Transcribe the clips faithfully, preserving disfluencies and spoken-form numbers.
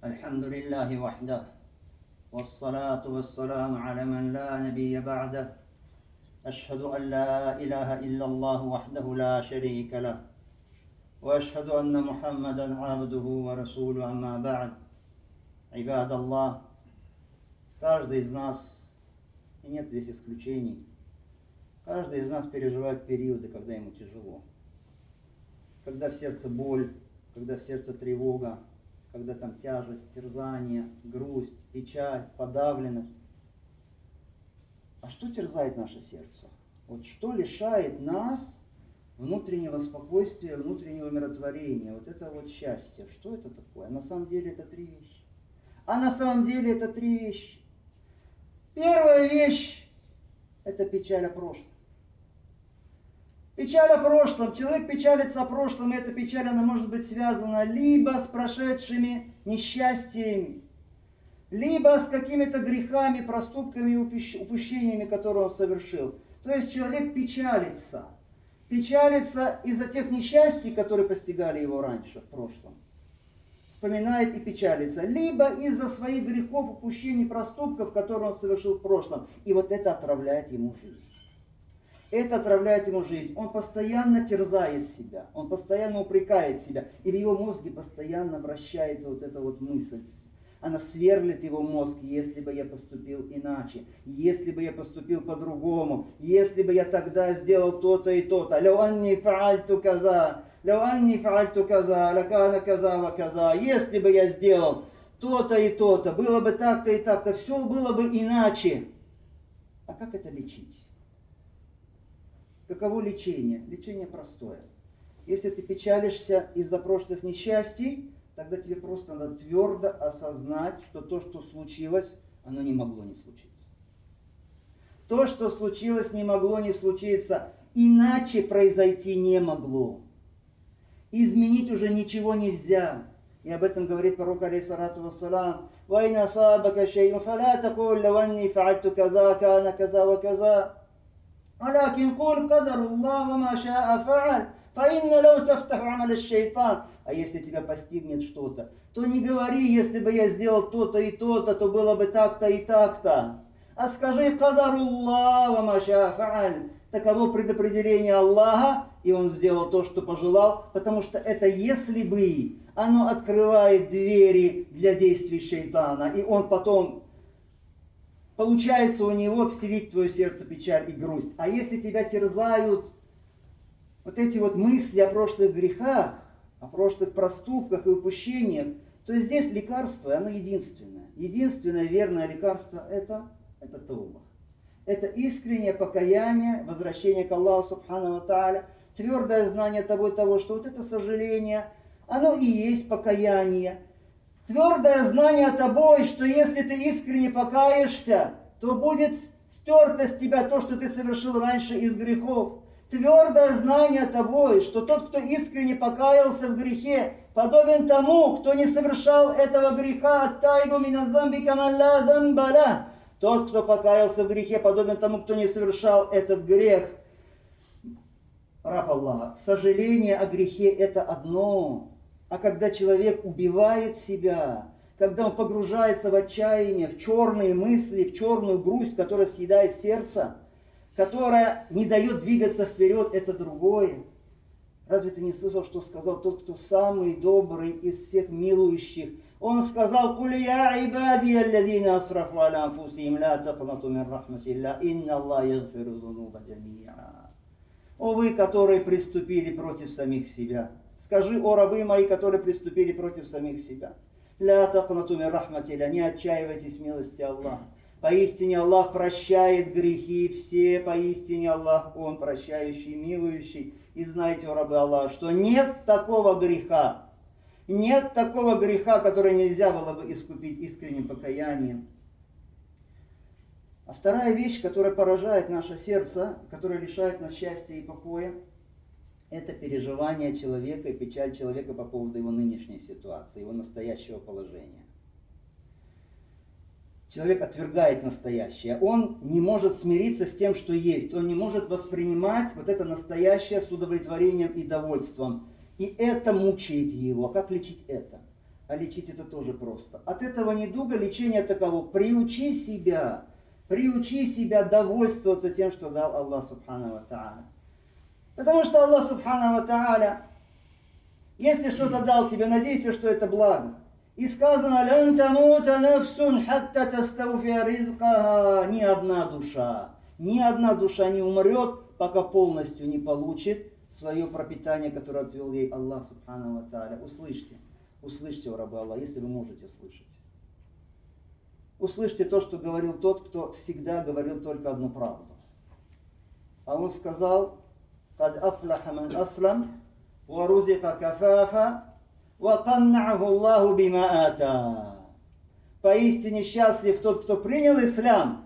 الحمد لله وحده والصلاة والسلام على من لا نبي بعده أشهد أن لا إله إلا الله وحده لا شريك له وأشهد أن محمدا عبده ورسوله أما بعد عباد الله. Каждый из нас, и нет здесь исключений, каждый из нас переживает периоды, когда ему тяжело. Когда в сердце боль, когда в сердце тревога, когда там тяжесть, терзание, грусть, печаль, подавленность. А что терзает наше сердце? Вот что лишает нас внутреннего спокойствия, внутреннего умиротворения, вот это вот счастье? Что это такое? А на самом деле это три вещи. А на самом деле это три вещи. Первая вещь – это печаль о прошлом. Печаль о прошлом. Человек печалится о прошлом, и эта печаль, она может быть связана либо с прошедшими несчастьями, либо с какими-то грехами, проступками и упущениями, которые он совершил. То есть человек печалится. Печалится из-за тех несчастий, которые постигали его раньше, в прошлом. Вспоминает и печалится. Либо из-за своих грехов, упущений, проступков, которые он совершил в прошлом. И вот это отравляет ему жизнь. Это отравляет ему жизнь. Он постоянно терзает себя. Он постоянно упрекает себя. И в его мозге постоянно вращается вот эта вот мысль. Она сверлит его мозг. Если бы я поступил иначе. Если бы я поступил по-другому. Если бы я тогда сделал то-то и то-то. Лау анни фаальту каза. Лау анни фаальту каза. Лакана каза ва каза. Если бы я сделал то-то и то-то. Было бы так-то и так-то. Все было бы иначе. А как это лечить? Каково лечение? Лечение простое. Если ты печалишься из-за прошлых несчастий, тогда тебе просто надо твердо осознать, что то, что случилось, оно не могло не случиться. То, что случилось, не могло не случиться. Иначе произойти не могло. Изменить уже ничего нельзя. И об этом говорит пророк, алейхиссалату вассалам. «Вайна асабака шей'ун, фаля такуль лау анни фаальту каза, кана каза ва каза». ولكن قل قدر الله وما شاء فعل فإن لو تفتح عمل الشيطان. А если тебя постигнет что-то, то не говори, если бы я сделал то-то и то-то, то было бы так-то и так-то. А скажи قدر الله وما شاء فعل. Таково предопределение Аллаха, и он сделал то, что пожелал, потому что это если бы, оно открывает двери для действий шайтана, и он потом получается у него вселить в твое сердце печаль и грусть. А если тебя терзают вот эти вот мысли о прошлых грехах, о прошлых проступках и упущениях, то здесь лекарство, оно единственное. Единственное верное лекарство это, это тауба. Это искреннее покаяние, возвращение к Аллаху Субхану ва Тааля, твердое знание того и того, что вот это сожаление, оно и есть покаяние. Твердое знание тобой, что если ты искренне покаешься, то будет стерто с тебя то, что ты совершил раньше из грехов. Твердое знание тобой, что тот, кто искренне покаялся в грехе, подобен тому, кто не совершал этого греха. Ат-тайбу мина замби каман ла замба ла. Тот, кто покаялся в грехе, подобен тому, кто не совершал этот грех. Раб Аллаха, сожаление о грехе это одно. А когда человек убивает себя, когда он погружается в отчаяние, в черные мысли, в черную грусть, которая съедает сердце, которая не дает двигаться вперед, это другое. Разве ты не слышал, что сказал тот, кто самый добрый из всех милующих? Он сказал: «Куль я ибади аллазина асрафу аля анфусихим, ла тaqнату мин рахматилля, инна Аллах ягфиру зунуба джамиа». О вы, которые приступили против самих себя. Скажи, о рабы мои, которые приступили против самих себя. Ля тaqнату мин рахматилля, не отчаивайтесь милости Аллаха. Поистине Аллах прощает грехи все, поистине Аллах, Он прощающий, милующий. И знайте, о рабы Аллаха, что нет такого греха, нет такого греха, который нельзя было бы искупить искренним покаянием. А вторая вещь, которая поражает наше сердце, которая лишает нас счастья и покоя, это переживание человека и печаль человека по поводу его нынешней ситуации, его настоящего положения. Человек отвергает настоящее. Он не может смириться с тем, что есть. Он не может воспринимать вот это настоящее с удовлетворением и довольством. И это мучает его. А как лечить это? А лечить это тоже просто. От этого недуга лечение таково: приучи себя, приучи себя довольствоваться тем, что дал Аллах Субхану ва Тааля. Потому что Аллах Субхану ва Тааля, если что-то дал тебе, надейся, что это благо. И сказано: «Лан тамута нафсун хатта тастауфия ризкаха». Ни одна душа, ни одна душа не умрет, пока полностью не получит свое пропитание, которое отвел ей Аллах Субхану ва Тааля. Услышьте, услышьте, о рабы Аллах, если вы можете слышать. Услышьте то, что говорил тот, кто всегда говорил только одну правду. А он сказал: «Кад афлаха ман аслам, ва рузика кафафа, ва каннаху Аллаху бима ата». Поистине счастлив тот, кто принял ислам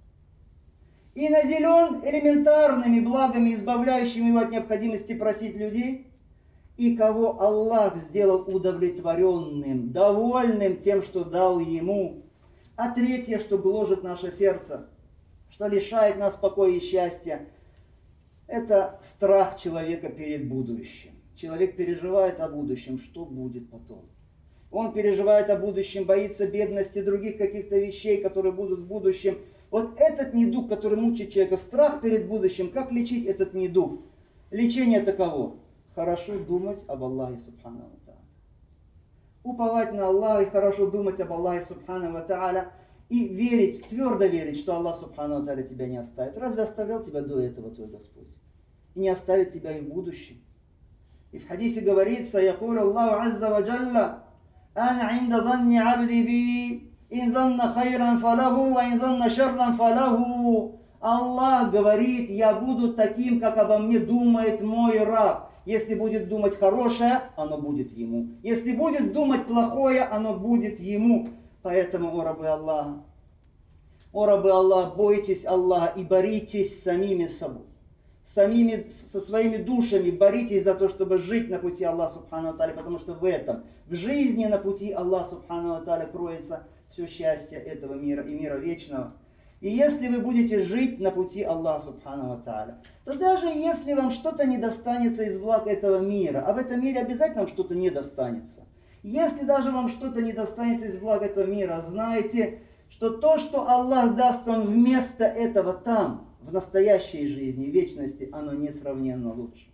и наделен элементарными благами, избавляющими его от необходимости просить людей, и кого Аллах сделал удовлетворенным, довольным тем, что дал ему. А третье, что гложет наше сердце, что лишает нас покоя и счастья, это страх человека перед будущим. Человек переживает о будущем, что будет потом. Он переживает о будущем, боится бедности, других каких-то вещей, которые будут в будущем. Вот этот недуг, который мучает человека, страх перед будущим, как лечить этот недуг? Лечение таково: хорошо думать об Аллахе Субхану ва Тааля. Уповать на Аллаха и хорошо думать об Аллахе Субхану ва Тааля. И верить, твердо верить, что Аллах Субхану ва Тааля тебя не оставит. Разве оставлял тебя до этого твой Господь? И не оставит тебя и в будущем. И в хадисе говорится: «Якулю Аллаху азза ва джалла, ана инда занни абди би, ин занна хайран фалаху, ва ин занна шарран фалаху». Аллах говорит: я буду таким, как обо мне думает мой раб. Если будет думать хорошее, оно будет ему. Если будет думать плохое, оно будет ему. Поэтому, о рабы Аллаха, о рабы Аллаха, бойтесь Аллаха и боритесь с самими собой. Самими, со своими душами боритесь за то, чтобы жить на пути Аллаха Субхану ва Тааля, потому что в этом, в жизни на пути Аллаха Субхану ва Тааля кроется все счастье этого мира и мира вечного. И если вы будете жить на пути Аллаха Субхану ва Тааля, то даже если вам что-то не достанется из благ этого мира, а в этом мире обязательно вам что-то не достанется, если даже вам что-то не достанется из благ этого мира, знайте, что то, что Аллах даст вам вместо этого там, в настоящей жизни, в вечности, оно несравненно лучше.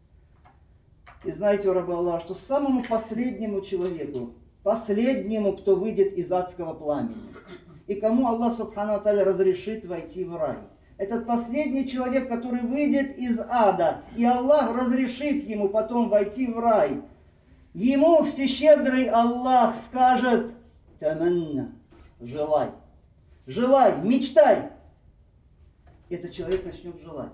И знаете, о рабы Аллаха, что самому последнему человеку, последнему, кто выйдет из адского пламени, и кому Аллах Субхану ва Тааля разрешит войти в рай, этот последний человек, который выйдет из ада, и Аллах разрешит ему потом войти в рай, ему всещедрый Аллах скажет: «Таманна», желай, желай, мечтай. Этот человек начнет желать.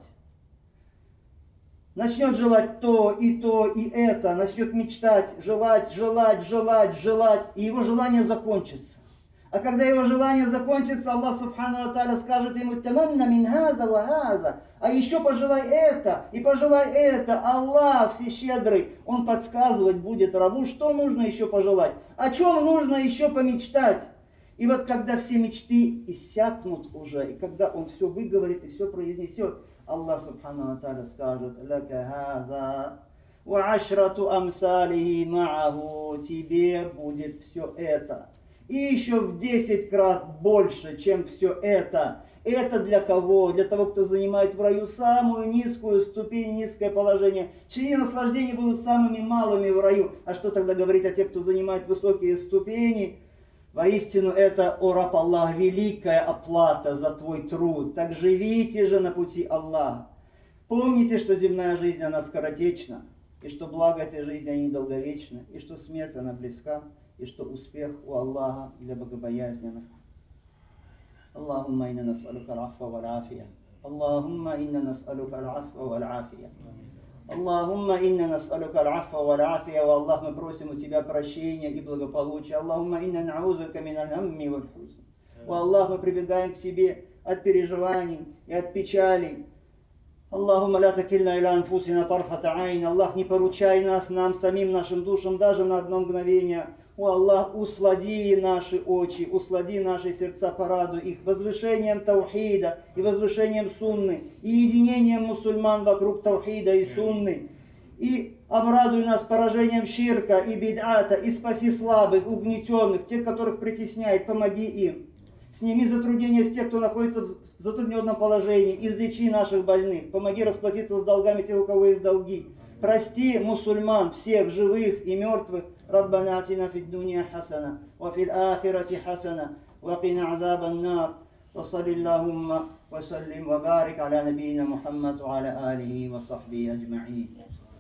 Начнет желать то, и то, и это. Начнет мечтать, желать, желать, желать, желать. И его желание закончится. А когда его желание закончится, Аллах Субхану ва Тааля скажет ему: «Таманна мин хаза ва хаза». А еще пожелай это, и пожелай это. Аллах всещедрый, Он подсказывать будет рабу, что нужно еще пожелать. О чем нужно еще помечтать. И вот когда все мечты иссякнут уже, и когда он все выговорит и все произнесет, Аллах Субхану ва Тааля скажет: «Лака хаза ва ашрату амсалихи ма'аху». Тебе будет все это. И еще в десять крат больше, чем все это. Это для кого? Для того, кто занимает в раю самую низкую ступень, низкое положение, чьи наслаждения будут самыми малыми в раю. А что тогда говорить о тех, кто занимает высокие ступени? Воистину это, о раб Аллах, великая оплата за твой труд. Так живите же на пути Аллаха. Помните, что земная жизнь, она скоротечна, и что благо этой жизни, они долговечны, и что смерть, она близка, и что успех у Аллаха для богобоязненных. Аллахумма инна нас'алука аль-афва валь-афия. Аллахумма инна нас'алука аль-афва валь-афия. Аллахумма инна нас'алука аль-афва валь-афия. О Аллах, мы просим у Тебя прощения и благополучия. Аллахумма инна на'узука миналь хамми валь-хузн. О Аллах, мы прибегаем к Тебе от переживаний и от печали. Аллахумма ля такильна иля анфусина тарфата айн. Аллах, не поручай нас, нам, самим нашим душам, даже на одно мгновение. О Аллах, услади наши очи, услади наши сердца, порадуй их возвышением таухида и возвышением сунны, и единением мусульман вокруг таухида и сунны. И Обрадуй нас поражением ширка и бид'ата, и спаси слабых, угнетенных, тех, которых притесняет, помоги им. Сними затруднения с тех, кто находится в затрудненном положении, излечи наших больных, помоги расплатиться с долгами тех, у кого есть долги. Прости мусульман, всех живых и мертвых. Раббана атина фид дунья хасана, ва фил ахирати хасана, ва кина азабан нар. وصل اللهم وسلم وبارك على نبينا محمد وعلى آله وصحبه أجمعين.